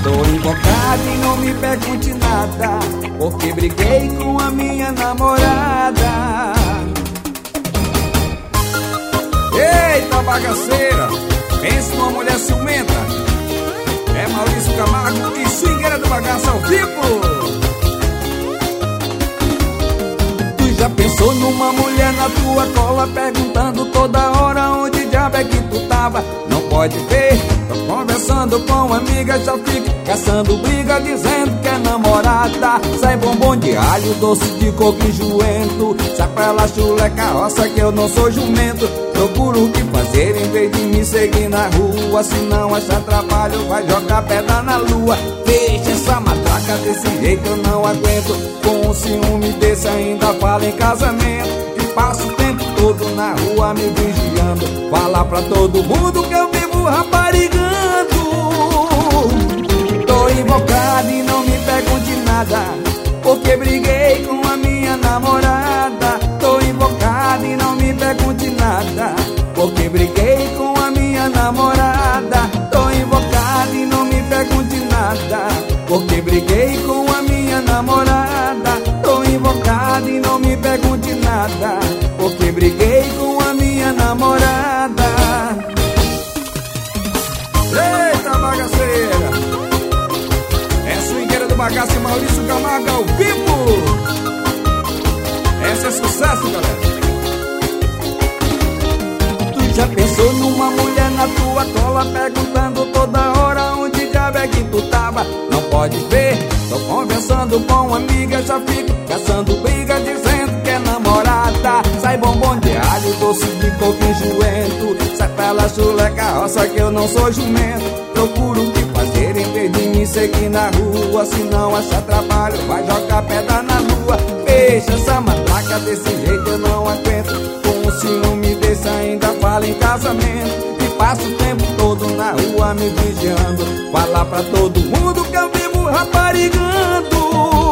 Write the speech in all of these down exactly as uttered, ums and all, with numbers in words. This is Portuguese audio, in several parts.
Tô invocado e não me pergunte nada, porque briguei com a minha namorada. Eita bagaceira, pensa numa mulher ciumenta. É Maurício Camargo e Swingueira do Bagaço ao vivo. Tu já pensou numa mulher na tua cola, perguntando toda hora onde diabo é que tu tava? Não pode ver, tô conversando com amiga, já fica caçando briga, dizendo que é namorada. Sai bombom de alho, doce de coco e juento, sapela, chulé, carroça, que eu não sou jumento. Procuro o que fazer em vez de me seguir na rua, se não achar trabalho vai jogar pedra na lua. Deixa essa matraca, desse jeito eu não aguento. Com um ciúme desse ainda fala em casamento, e passo o tempo todo na rua me vigiando. Fala pra todo mundo que eu vivo raparigando. Tô invocado e não me pergunte nada, porque briguei com a minha namorada. Tô invocado e não me pergunte nada, porque briguei com a minha namorada. Tô invocado e não me pergunte nada, porque briguei com a minha namorada. Tô invocado e não me pergunte nada, porque briguei com a minha namorada. Eita bagaceira, é Swingueira do Bagaço e Maurício Camargo ao vivo. Esse é sucesso, galera. Tu já pensou numa mulher na tua cola, perguntando toda hora onde diabo é que tu tava? Não pode ver, tô conversando com uma amiga, já fico caçando briga, dizendo que é namorada. Sai bombom de alho, doce de coco e juento, sapela, chulé, carroça, que eu não sou jumento. Procuro o que fazer em vez de me seguir na rua, se não achar trabalho vai jogar pedra na lua. Fecha essa matraca, desse jeito eu não aguento. Com um ciúme desse ainda fala em casamento, e passo o tempo todo na rua me vigiando. Fala pra todo mundo que eu vivo raparigando.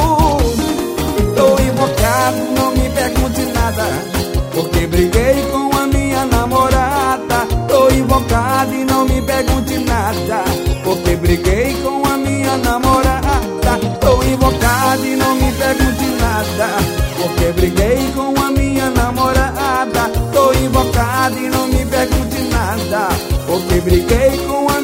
Tô invocado, não me pergunte nada, porque briguei com a minha namorada. Tô invocado e não me pergunte nada, porque briguei com a minha namorada. Tô invocado e não me pergunte nada, porque briguei com a minha namorada. Tô invocado e não me pergunte nada, porque briguei com a